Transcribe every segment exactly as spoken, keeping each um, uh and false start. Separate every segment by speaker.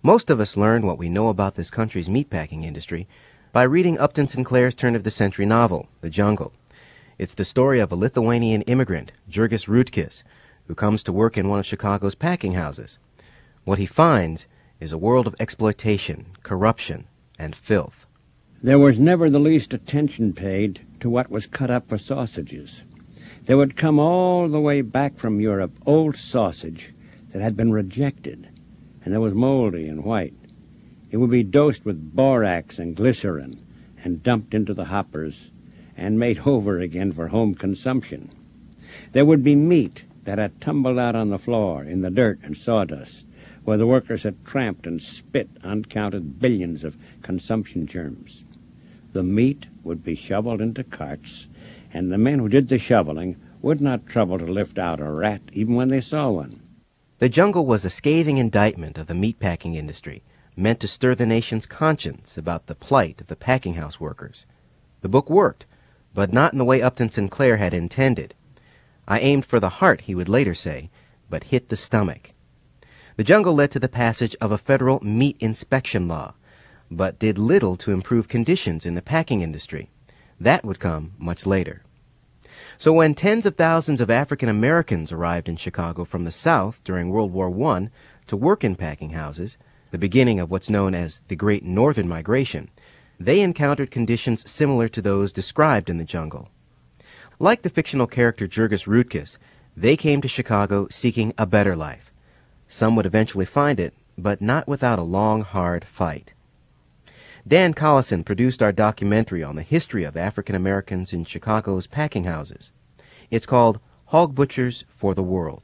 Speaker 1: Most of us learn what we know about this country's meatpacking industry by reading Upton Sinclair's turn-of-the-century novel, The Jungle. It's the story of a Lithuanian immigrant, Jurgis Rūdkis, who comes to work in one of Chicago's packing houses. What he finds is a world of exploitation, corruption, and filth.
Speaker 2: There was never the least attention paid to what was cut up for sausages. There would come all the way back from Europe old sausage that had been rejected, and that was moldy and white. It would be dosed with borax and glycerin and dumped into the hoppers and made over again for home consumption. There would be meat that had tumbled out on the floor in the dirt and sawdust, where the workers had tramped and spit uncounted billions of consumption germs. The meat would be shoveled into carts, and the men who did the shoveling would not trouble to lift out a rat even when they saw one.
Speaker 1: The Jungle was a scathing indictment of the meatpacking industry, meant to stir the nation's conscience about the plight of the packing house workers. The book worked, but not in the way Upton Sinclair had intended. I aimed for the heart, he would later say, but hit the stomach. The Jungle led to the passage of a federal meat inspection law, but did little to improve conditions in the packing industry. That would come much later. So when tens of thousands of African Americans arrived in Chicago from the South during World War One to work in packing houses, the beginning of what's known as the Great Northern Migration, they encountered conditions similar to those described in The Jungle. Like the fictional character Jurgis Rūdkis, they came to Chicago seeking a better life. Some would eventually find it, but not without a long, hard fight. Dan Collison produced our documentary on the history of African Americans in Chicago's packing houses. It's called Hog Butchers for the World.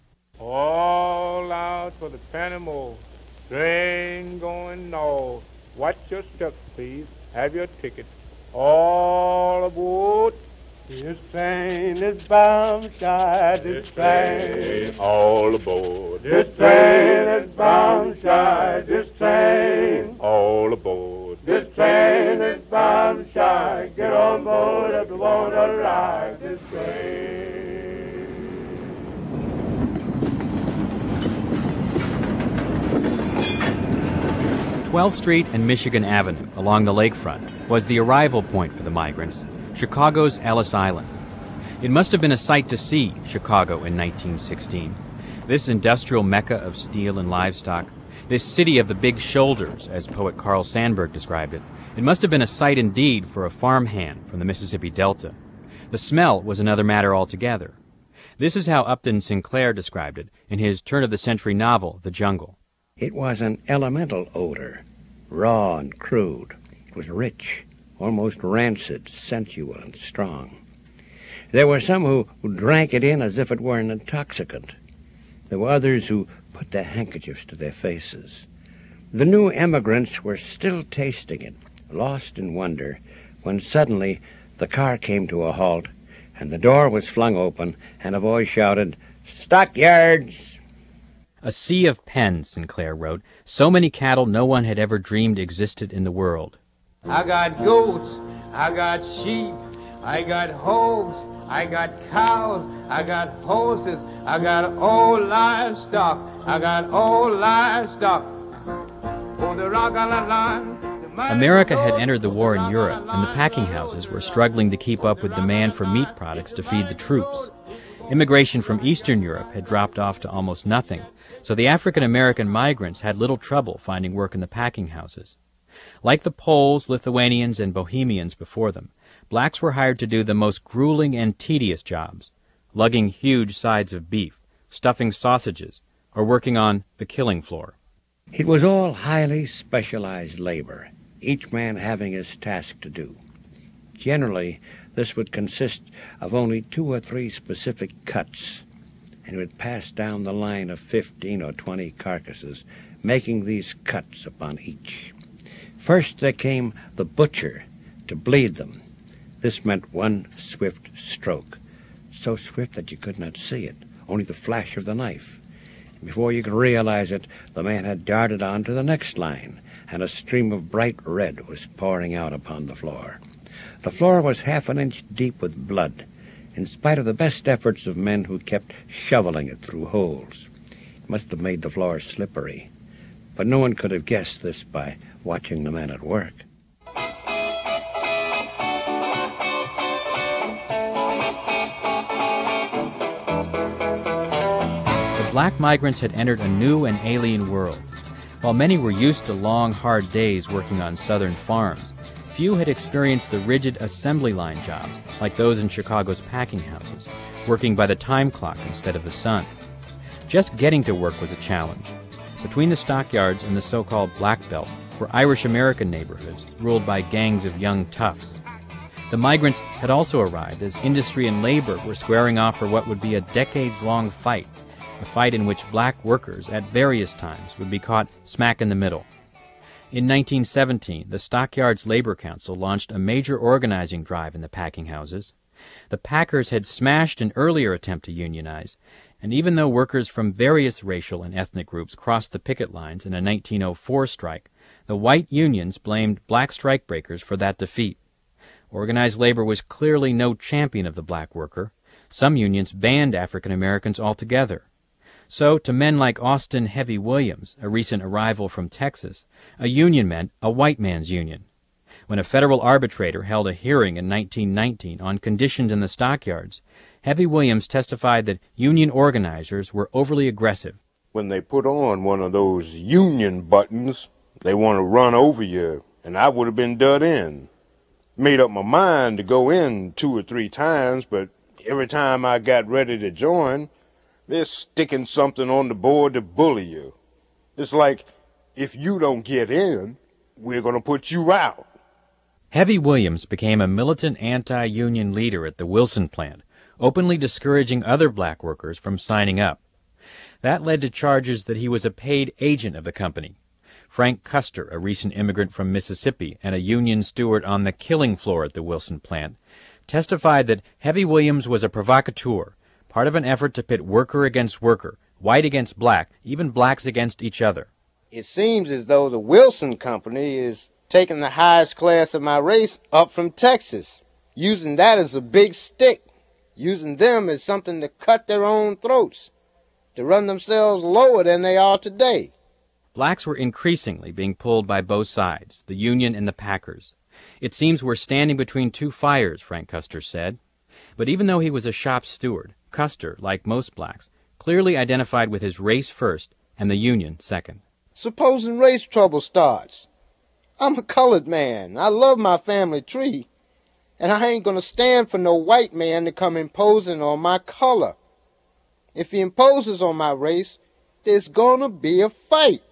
Speaker 3: All out for the penny more. Train going north. Watch your steps, please. Have your ticket. All aboard. This train is bound shy. This train. All aboard. This train is bound shy. This train. All aboard. This train is bound shy. Get on board if you want to ride this train.
Speaker 4: twelfth Street and Michigan Avenue along the lakefront was the arrival point for the migrants, Chicago's Ellis Island. It must have been a sight to see, Chicago in nineteen sixteen. This industrial mecca of steel and livestock, this city of the big shoulders, as poet Carl Sandburg described it, it must have been a sight indeed for a farmhand from the Mississippi Delta. The smell was another matter altogether. This is how Upton Sinclair described it in his turn-of-the-century novel, The Jungle.
Speaker 2: It was an elemental odor, raw and crude. It was rich, almost rancid, sensual, and strong. There were some who, who drank it in as if it were an intoxicant. There were others who put their handkerchiefs to their faces. The new emigrants were still tasting it, lost in wonder, when suddenly the car came to a halt, and the door was flung open, and a voice shouted, "Stockyards!"
Speaker 4: A sea of pens, Sinclair wrote, so many cattle no one had ever dreamed existed in the world.
Speaker 3: I got goats, I got sheep, I got hogs, I got cows, I got horses, I got old livestock, I got old livestock. Oh, the rock on the line.
Speaker 4: America had entered the war in Europe, and the packing houses were struggling to keep up with demand for meat products to feed the troops. Immigration from Eastern Europe had dropped off to almost nothing, so the African-American migrants had little trouble finding work in the packing houses. Like the Poles, Lithuanians, and Bohemians before them, blacks were hired to do the most grueling and tedious jobs, lugging huge sides of beef, stuffing sausages, or working on the killing floor.
Speaker 2: It was all highly specialized labor, each man having his task to do. Generally, this would consist of only two or three specific cuts, and would pass down the line of fifteen or twenty carcasses, making these cuts upon each. First there came the butcher to bleed them. This meant one swift stroke, so swift that you could not see it, only the flash of the knife. Before you could realize it, the man had darted on to the next line, and a stream of bright red was pouring out upon the floor. The floor was half an inch deep with blood, in spite of the best efforts of men who kept shoveling it through holes. It must have made the floor slippery. but no one could have guessed this by watching the men at work.
Speaker 4: The black migrants had entered a new and alien world. While many were used to long, hard days working on southern farms, few had experienced the rigid assembly line jobs like those in Chicago's packing houses, working by the time clock instead of the sun. Just getting to work was a challenge. Between the stockyards and the so-called Black Belt were Irish-American neighborhoods ruled by gangs of young toughs. The migrants had also arrived as industry and labor were squaring off for what would be a decades-long fight, a fight in which black workers at various times would be caught smack in the middle. In nineteen seventeen, the Stockyards Labor Council launched a major organizing drive in the packing houses. The packers had smashed an earlier attempt to unionize, and even though workers from various racial and ethnic groups crossed the picket lines in a nineteen oh four strike, the white unions blamed black strikebreakers for that defeat. Organized labor was clearly no champion of the black worker. Some unions banned African Americans altogether. So, to men like Austin Heavy Williams, a recent arrival from Texas, a union meant a white man's union. When a federal arbitrator held a hearing in nineteen nineteen on conditions in the stockyards, Heavy Williams testified that union organizers were overly aggressive.
Speaker 5: When they put on one of those union buttons, they want to run over you, and I would have been dug in. Made up my mind to go in two or three times, but every time I got ready to join, they're sticking something on the board to bully you. It's like, if you don't get in, we're going to put you out.
Speaker 4: Heavy Williams became a militant anti-union leader at the Wilson plant, openly discouraging other black workers from signing up. That led to charges that he was a paid agent of the company. Frank Custer, a recent immigrant from Mississippi and a union steward on the killing floor at the Wilson plant, testified that Heavy Williams was a provocateur, part of an effort to pit worker against worker, white against black, even blacks against each other.
Speaker 6: It seems as though the Wilson Company is taking the highest class of my race up from Texas, using that as a big stick, using them as something to cut their own throats, to run themselves lower than they are today.
Speaker 4: Blacks were increasingly being pulled by both sides, the union and the packers. It seems we're standing between two fires, Frank Custer said. But even though he was a shop steward, Custer, like most blacks, clearly identified with his race first and the union second.
Speaker 6: Supposing race trouble starts. I'm a colored man. I love my family tree. And I ain't gonna stand for no white man to come imposing on my color. If he imposes on my race, there's gonna be a fight.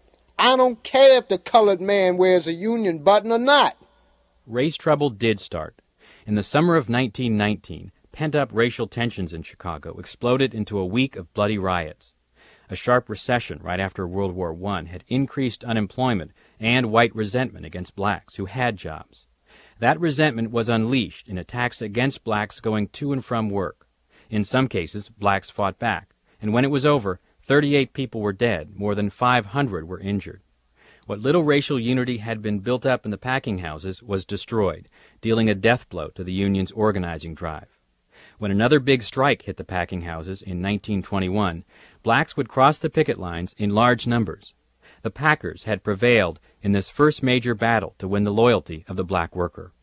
Speaker 6: I don't care if the colored man wears a union button or not.
Speaker 4: Race trouble did start. In the summer of nineteen nineteen, pent-up racial tensions in Chicago exploded into a week of bloody riots. A sharp recession right after World War One had increased unemployment and white resentment against blacks who had jobs. That resentment was unleashed in attacks against blacks going to and from work. In some cases, blacks fought back, and when it was over, thirty-eight people were dead, more than five hundred were injured. What little racial unity had been built up in the packing houses was destroyed, dealing a death blow to the union's organizing drive. When another big strike hit the packing houses in nineteen twenty-one, blacks would cross the picket lines in large numbers. The packers had prevailed in this first major battle to win the loyalty of the black worker.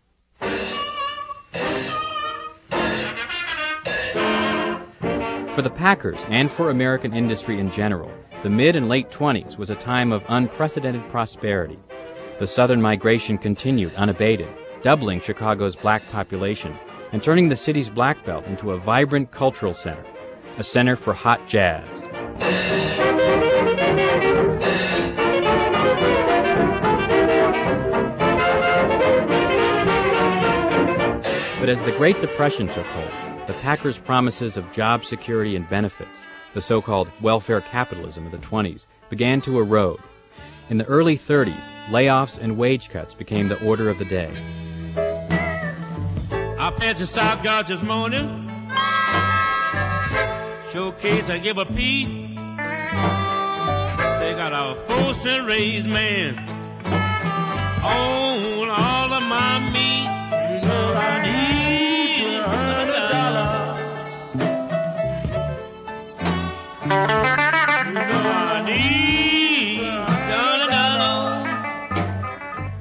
Speaker 4: For the packers and for American industry in general, the mid and late twenties was a time of unprecedented prosperity. The southern migration continued unabated, doubling Chicago's black population and turning the city's Black Belt into a vibrant cultural center, a center for hot jazz. But as the Great Depression took hold, the packers' promises of job security and benefits, the so-called welfare capitalism of the twenties, began to erode. In the early thirties, layoffs and wage cuts became the order of the day.
Speaker 7: I passed the Stockyards this morning. Showcase, I give a peep. Say, got a four cent raise, man, on all of my meat. You know I need a hundred dollars. You know I need a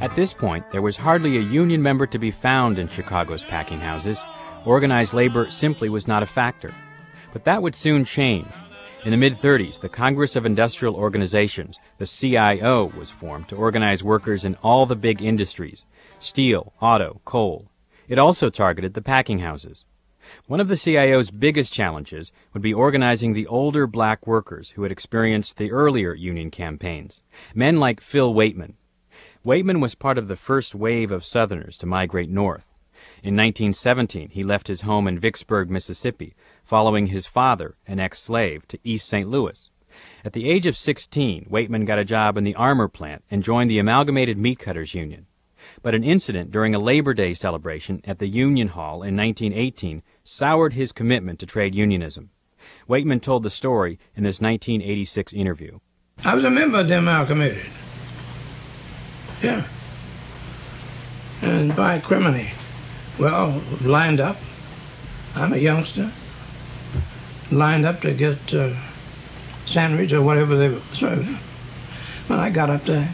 Speaker 4: At this point, there was hardly a union member to be found in Chicago's packing houses. Organized labor simply was not a factor. But that would soon change. In the mid-thirties, the Congress of Industrial Organizations, the C I O, was formed to organize workers in all the big industries: steel, auto, coal. It also targeted the packing houses. One of the C I O's biggest challenges would be organizing the older black workers who had experienced the earlier union campaigns, men like Phil Waitman. Waitman was part of the first wave of Southerners to migrate north. In nineteen seventeen, he left his home in Vicksburg, Mississippi, following his father, an ex-slave, to East Saint Louis. At the age of sixteen, Waitman got a job in the armor plant and joined the Amalgamated Meat Cutters Union. But an incident during a Labor Day celebration at the Union Hall in nineteen eighteen soured his commitment to trade unionism. Waitman told the story in this nineteen eighty-six interview.
Speaker 8: I was a member of the Amalgamated. Yeah. And by criminy. Well, lined up. I'm a youngster. Lined up to get uh, sandwich or whatever they were serving. When I got up there,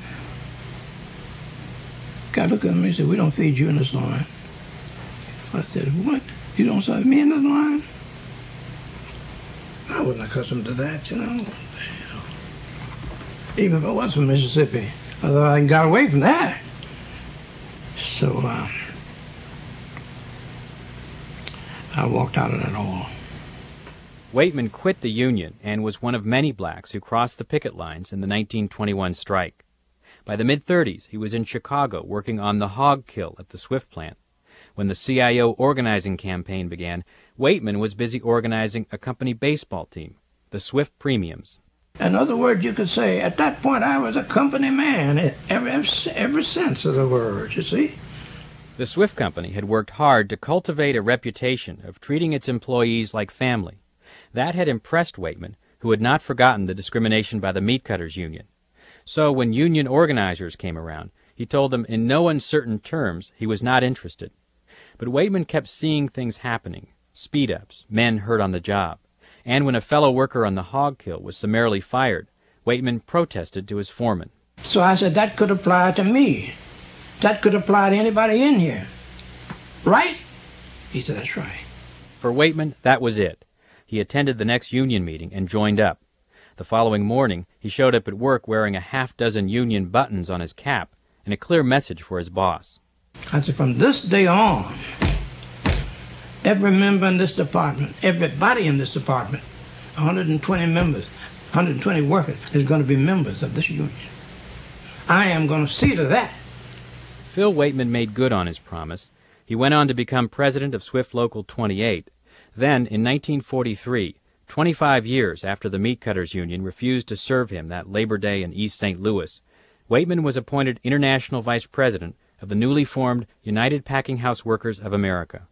Speaker 8: guy looked at me and said, "We don't feed you in this line." I said, "What? You don't serve me in this line?" I wasn't accustomed to that, you know. Even if I was from Mississippi, I thought I got away from that. So uh, I walked out of that hall.
Speaker 4: Waitman quit the Union and was one of many blacks who crossed the picket lines in the nineteen twenty-one strike. By the mid-thirties, he was in Chicago working on the hog kill at the Swift plant. When the C I O organizing campaign began, Waitman was busy organizing a company baseball team, the Swift Premiums.
Speaker 8: In other words, you could say, at that point, I was a company man, every, every sense of the word, you see.
Speaker 4: The Swift Company had worked hard to cultivate a reputation of treating its employees like family. That had impressed Waitman, who had not forgotten the discrimination by the Meat Cutters Union. So when union organizers came around, he told them in no uncertain terms he was not interested. But Waitman kept seeing things happening, speed-ups, men hurt on the job. And when a fellow worker on the hog kill was summarily fired, Waitman protested to his foreman.
Speaker 8: So I said, that could apply to me. That could apply to anybody in here. Right? He said, that's right.
Speaker 4: For Waitman, that was it. He attended the next union meeting and joined up. The following morning, he showed up at work wearing a half-dozen union buttons on his cap and a clear message for his boss.
Speaker 8: I said, from this day on, every member in this department, everybody in this department, one hundred twenty members, one hundred twenty workers, is going to be members of this union. I am going to see to that.
Speaker 4: Phil Waitman made good on his promise. He went on to become president of Swift Local twenty-eight. Then, in nineteen forty-three, twenty-five years after the Meat Cutters Union refused to serve him that Labor Day in East Saint Louis, Waitman was appointed international vice president of the newly formed United Packing House Workers of America.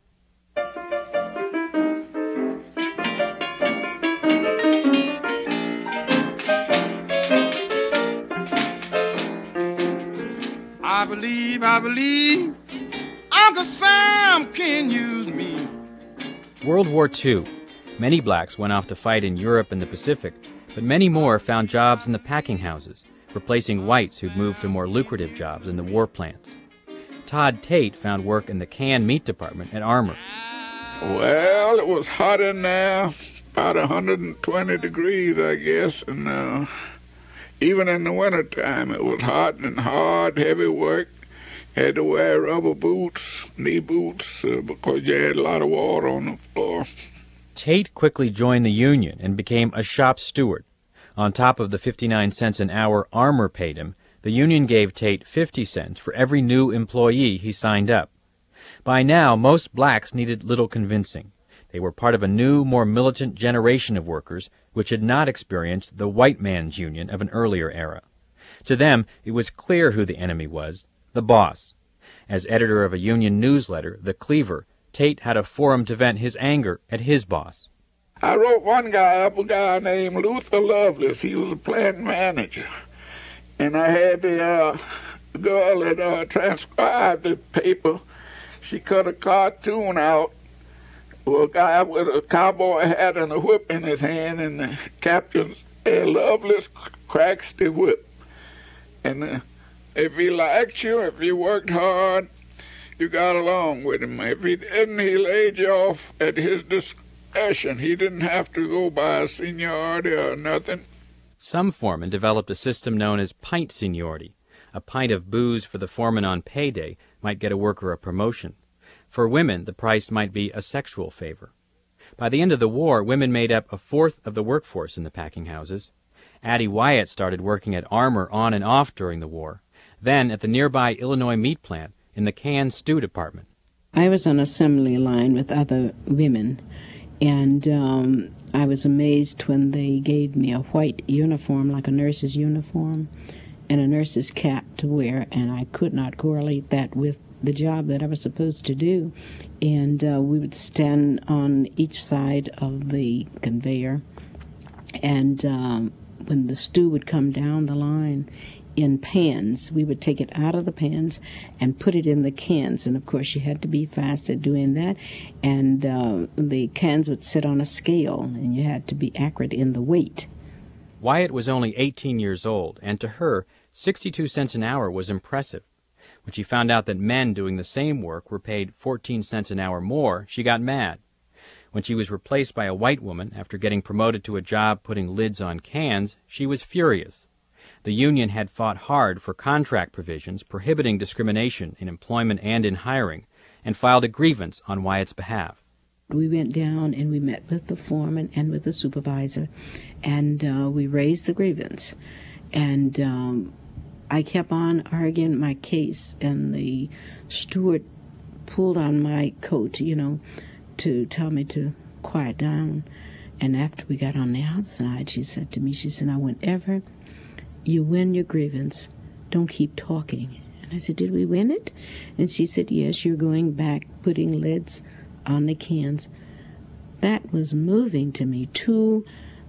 Speaker 9: I believe, I believe, Uncle Sam can use me.
Speaker 4: World War Two. Many blacks went off to fight in Europe and the Pacific, but many more found jobs in the packing houses, replacing whites who'd moved to more lucrative jobs in the war plants. Todd Tate found work in the canned meat department at Armour.
Speaker 10: Well, it was hot in there, about one hundred twenty degrees, I guess, and uh, even in the wintertime it was hot and hard, heavy work. Had to wear rubber boots, knee boots, uh, because you had a lot of water on the floor.
Speaker 4: Tate quickly joined the union and became a shop steward. On top of the fifty-nine cents an hour Armour paid him, the union gave Tate fifty cents for every new employee he signed up. By now, most blacks needed little convincing. They were part of a new, more militant generation of workers which had not experienced the white man's union of an earlier era. To them, it was clear who the enemy was, the boss. As editor of a union newsletter, The Cleaver, Tate had a forum to vent his anger at his boss.
Speaker 10: I wrote one guy up, a guy named Luther Lovelace. He was a plant manager. And I had the uh, girl that uh, transcribed the paper. She cut a cartoon out with a guy with a cowboy hat and a whip in his hand, and the caption said, "Lovelace cracks the whip." And the If he liked you, if you worked hard, you got along with him. If he didn't, he laid you off at his discretion. He didn't have to go by seniority or nothing.
Speaker 4: Some foremen developed a system known as pint seniority. A pint of booze for the foreman on payday might get a worker a promotion. For women, the price might be a sexual favor. By the end of the war, women made up a fourth of the workforce in the packing houses. Addie Wyatt started working at Armour on and off during the war, then at the nearby Illinois meat plant in the canned stew department.
Speaker 11: I was on assembly line with other women, and um, I was amazed when they gave me a white uniform, like a nurse's uniform, and a nurse's cap to wear, and I could not correlate that with the job that I was supposed to do. And uh, we would stand on each side of the conveyor, and um, when the stew would come down the line in pans, we would take it out of the pans and put it in the cans. And, of course, you had to be fast at doing that. And uh, the cans would sit on a scale, and you had to be accurate in the weight.
Speaker 4: Wyatt was only eighteen years old, and to her, sixty-two cents an hour was impressive. When she found out that men doing the same work were paid fourteen cents an hour more, she got mad. When she was replaced by a white woman after getting promoted to a job putting lids on cans, she was furious. The union had fought hard for contract provisions prohibiting discrimination in employment and in hiring, and filed a grievance on Wyatt's behalf.
Speaker 11: We went down and we met with the foreman and with the supervisor, and uh, we raised the grievance. And um, I kept on arguing my case, and the steward pulled on my coat, you know, to tell me to quiet down. And after we got on the outside, she said to me, she said, now whenever you win your grievance, don't keep talking. And I said, did we win it? And she said, yes, you're going back, putting lids on the cans. That was moving to me. Two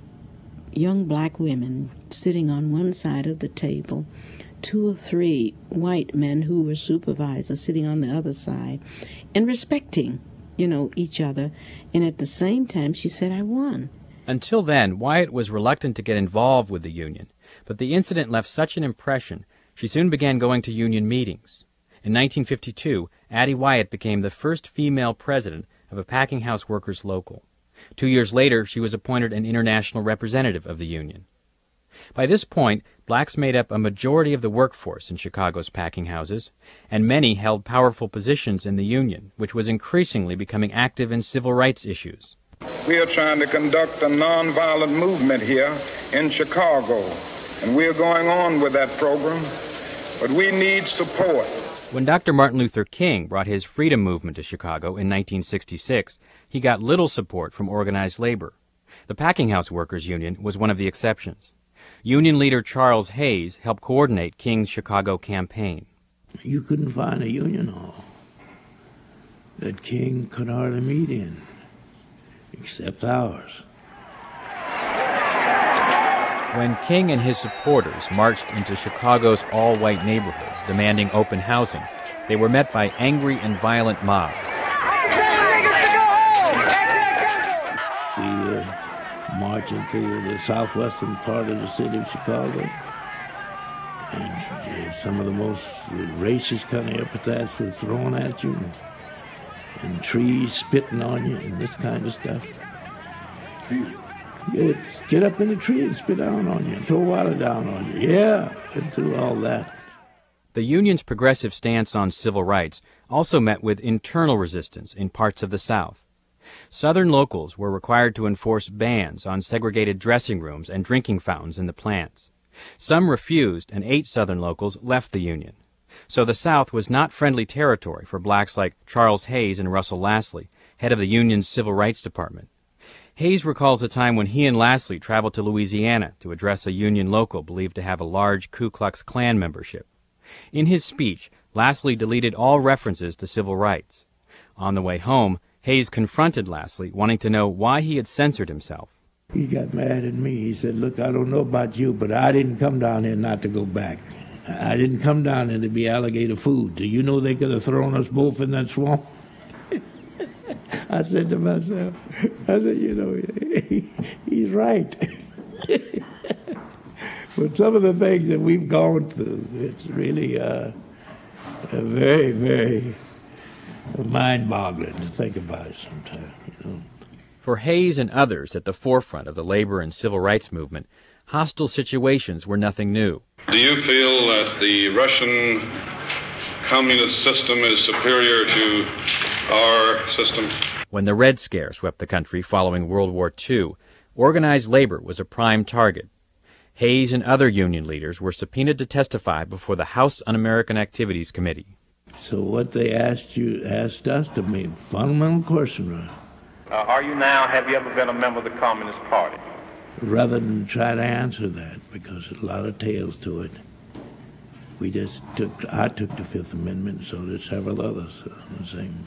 Speaker 11: young black women sitting on one side of the table, two or three white men who were supervisors sitting on the other side, and respecting, you know, each other. And at the same time, she said, I won.
Speaker 4: Until then, Wyatt was reluctant to get involved with the union, but the incident left such an impression, she soon began going to union meetings. In nineteen fifty-two, Addie Wyatt became the first female president of a packing house workers' local. Two years later, she was appointed an international representative of the union. By this point, blacks made up a majority of the workforce in Chicago's packing houses, and many held powerful positions in the union, which was increasingly becoming active in civil rights issues.
Speaker 12: We are trying to conduct a nonviolent movement here in Chicago, and we're going on with that program, but we need support.
Speaker 4: When Doctor Martin Luther King brought his freedom movement to Chicago in nineteen sixty-six, he got little support from organized labor. The Packing House Workers Union was one of the exceptions. Union leader Charles Hayes helped coordinate King's Chicago campaign.
Speaker 13: You couldn't find a union hall that King could hardly meet in, except ours.
Speaker 4: When King and his supporters marched into Chicago's all-white neighborhoods demanding open housing, they were met by angry and violent mobs.
Speaker 13: We were marching through the southwestern part of the city of Chicago, and some of the most racist kind of epithets were thrown at you, and trees spitting on you, and this kind of stuff. Get, get up in the tree and spit down on you, and throw water down on you. Yeah, and through all that.
Speaker 4: The union's progressive stance on civil rights also met with internal resistance in parts of the South. Southern locals were required to enforce bans on segregated dressing rooms and drinking fountains in the plants. Some refused, and eight Southern locals left the union. So the South was not friendly territory for blacks like Charles Hayes and Russell Lasley, head of the union's Civil Rights Department. Hayes recalls a time when he and Lasley traveled to Louisiana to address a union local believed to have a large Ku Klux Klan membership. In his speech, Lasley deleted all references to civil rights. On the way home, Hayes confronted Lasley, wanting to know why he had censored himself.
Speaker 13: He got mad at me. He said, look, I don't know about you, but I didn't come down here not to go back. I didn't come down here to be alligator food. Do you know they could have thrown us both in that swamp? I said to myself, I said, you know, he, he's right. But some of the things that we've gone through, it's really uh, very, very mind-boggling to think about it sometimes, you know.
Speaker 4: For Hayes and others at the forefront of the labor and civil rights movement, hostile situations were nothing new.
Speaker 14: Do you feel that the Russian communist system is superior to our system?
Speaker 4: When the Red Scare swept the country following World War Two, organized labor was a prime target. Hayes and other union leaders were subpoenaed to testify before the House Un-American Activities Committee.
Speaker 13: So what they asked you, asked us to make fundamental question.
Speaker 15: Uh, are you now, have you ever been a member of the Communist Party?
Speaker 13: Rather than try to answer that, because there's a lot of tales to it, we just took, I took the Fifth Amendment, so did several others. Uh, same.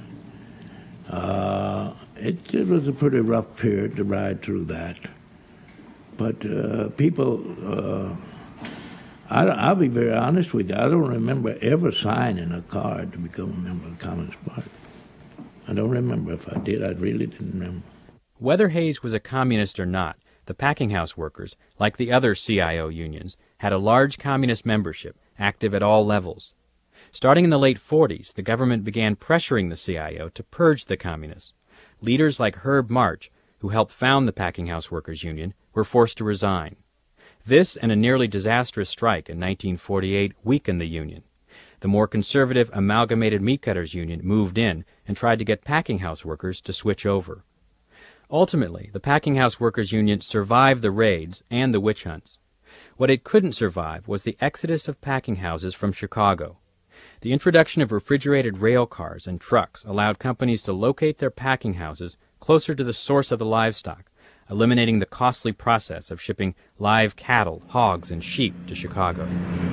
Speaker 13: Uh, it, it was a pretty rough period to ride through that. But uh, people, uh, I, I'll be very honest with you, I don't remember ever signing a card to become a member of the Communist Party. I don't remember. If I did, I really didn't remember.
Speaker 4: Whether Hayes was a communist or not, the packing house workers, like the other C I O unions, had a large communist membership, active at all levels. Starting in the late forties, the government began pressuring the C I O to purge the communists. Leaders like Herb March, who helped found the Packing House Workers Union, were forced to resign. This and a nearly disastrous strike in nineteen forty-eight weakened the union. The more conservative Amalgamated Meat Cutters Union moved in and tried to get packing house workers to switch over. Ultimately, the Packing House Workers Union survived the raids and the witch hunts. What it couldn't survive was the exodus of packing houses from Chicago. The introduction of refrigerated rail cars and trucks allowed companies to locate their packing houses closer to the source of the livestock, eliminating the costly process of shipping live cattle, hogs, and sheep to Chicago.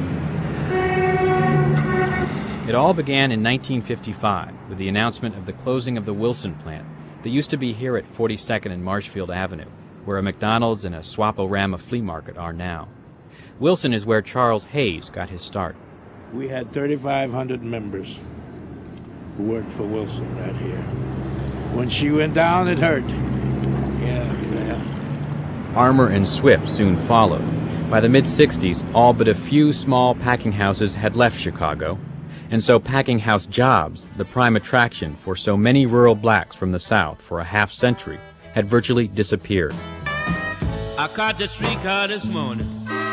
Speaker 4: It all began in nineteen fifty-five with the announcement of the closing of the Wilson plant that used to be here at forty-second and Marshfield Avenue, where a McDonald's and a Swaporama flea market are now. Wilson is where Charles Hayes got his start.
Speaker 13: We had thirty-five hundred members who worked for Wilson right here. When she went down, it hurt. Yeah, yeah.
Speaker 4: Armour and Swift soon followed. By the mid-sixties, all but a few small packing houses had left Chicago, and so packing house jobs, the prime attraction for so many rural blacks from the South for a half century, had virtually disappeared.
Speaker 7: I caught the streetcar this morning,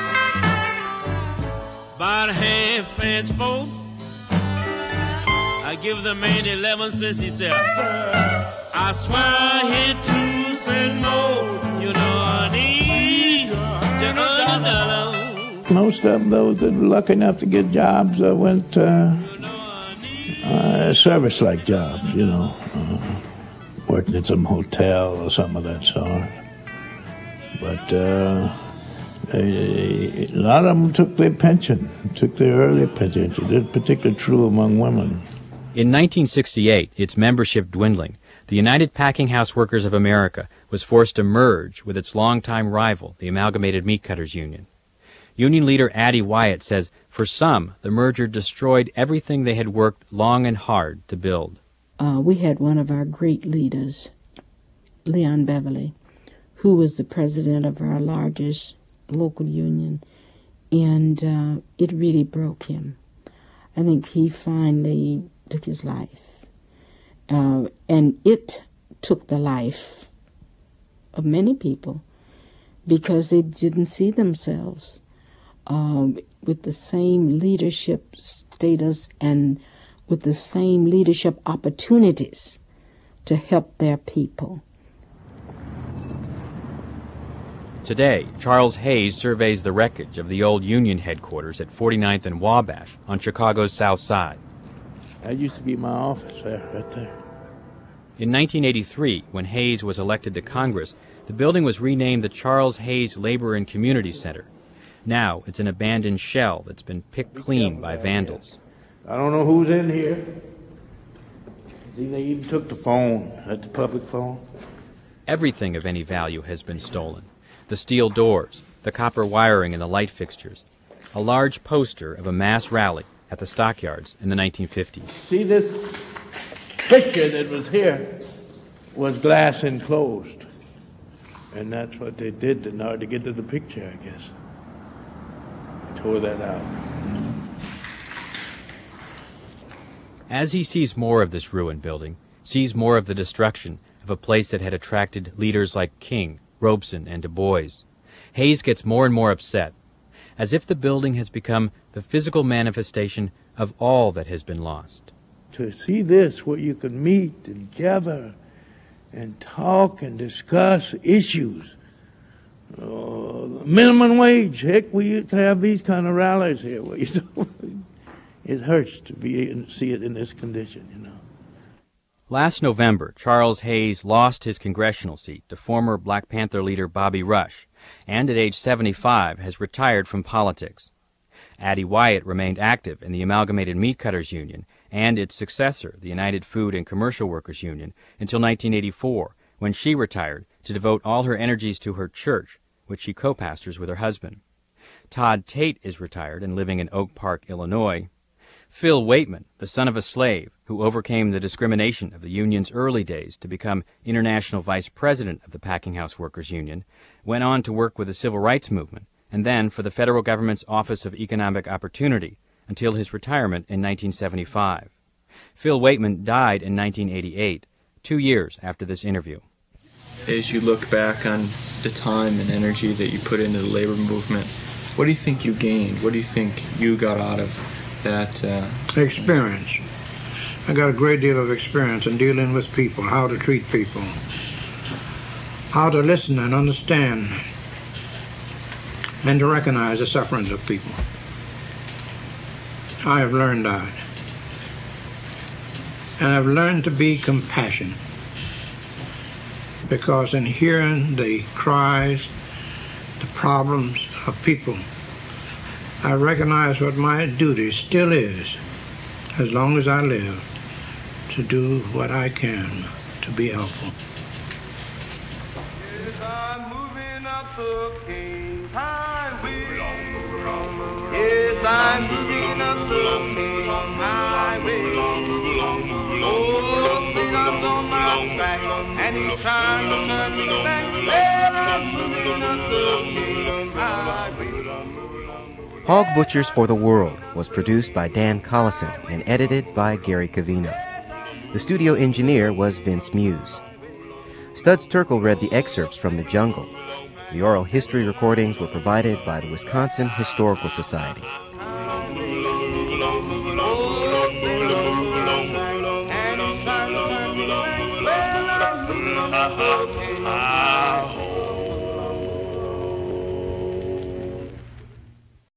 Speaker 7: about a half past four. I give the man eleven cents, he said, I swear I hit two cents more, you know I need to earn a dollar.
Speaker 13: Most of those that were lucky enough to get jobs uh, went uh, uh, service-like jobs, you know, uh, working at some hotel or something of that sort. But uh, a, a lot of them took their pension, took their early pension. That's particularly true among women.
Speaker 4: In nineteen sixty-eight, its membership dwindling, the United Packing House Workers of America was forced to merge with its longtime rival, the Amalgamated Meat Cutters Union. Union leader Addie Wyatt says, for some, the merger destroyed everything they had worked long and hard to build.
Speaker 11: Uh, we had one of our great leaders, Leon Beverly, who was the president of our largest local union, and uh, it really broke him. I think he finally took his life, uh, and it took the life of many people because they didn't see themselves Um, with the same leadership status and with the same leadership opportunities to help their people.
Speaker 4: Today, Charles Hayes surveys the wreckage of the old Union headquarters at forty-ninth and Wabash on Chicago's South Side.
Speaker 13: That used to be my office there, right there.
Speaker 4: In nineteen eighty-three, when Hayes was elected to Congress, the building was renamed the Charles Hayes Labor and Community Center. Now, it's an abandoned shell that's been picked clean by vandals.
Speaker 13: I don't know who's in here. See, they even took the phone, at the public phone.
Speaker 4: Everything of any value has been stolen. The steel doors, the copper wiring and the light fixtures. A large poster of a mass rally at the stockyards in the nineteen fifties.
Speaker 13: See, this picture that was here was glass enclosed. And that's what they did in order to get to the picture, I guess. tore that out.
Speaker 4: As he sees more of this ruined building, sees more of the destruction of a place that had attracted leaders like King, Robeson, and Du Bois, Hayes gets more and more upset, as if the building has become the physical manifestation of all that has been lost.
Speaker 13: To see this, where you could meet and gather and talk and discuss issues. Uh, minimum wage, heck, we used to have these kind of rallies here. Where you it hurts to be in, see it in this condition, you know.
Speaker 4: Last November, Charles Hayes lost his congressional seat to former Black Panther leader Bobby Rush, and at age seventy-five has retired from politics. Addie Wyatt remained active in the Amalgamated Meat Cutters Union and its successor, the United Food and Commercial Workers Union, until nineteen eighty-four, when she retired to devote all her energies to her church, which she co-pastors with her husband. Todd Tate is retired and living in Oak Park, Illinois. Phil Waitman, the son of a slave who overcame the discrimination of the union's early days to become international vice president of the Packing House Workers Union, went on to work with the civil rights movement and then for the federal government's Office of Economic Opportunity until his retirement in nineteen seventy-five. Phil Waitman died in nineteen eighty-eight, two years after this interview.
Speaker 16: As you look back on the time and energy that you put into the labor movement, what do you think you gained? What do you think you got out of that? Uh...
Speaker 8: Experience. I got a great deal of experience in dealing with people, how to treat people, how to listen and understand, and to recognize the sufferings of people. I have learned that. And I've learned to be compassionate, because in hearing the cries, the problems of people, I recognize what my duty still is, as long as I live, to do what I can to be helpful.
Speaker 9: Yes, I'm moving up the King Highway. Yes, I'm moving up the King Highway. Oh, the God's on my back, and he's trying to turn me back. Well, I'm moving up the King Highway.
Speaker 1: Hog Butchers for the World was produced by Dan Collison and edited by Gary Cavino. The studio engineer was Vince Muse. Studs Terkel read the excerpts from The Jungle. The oral history recordings were provided by the Wisconsin Historical Society.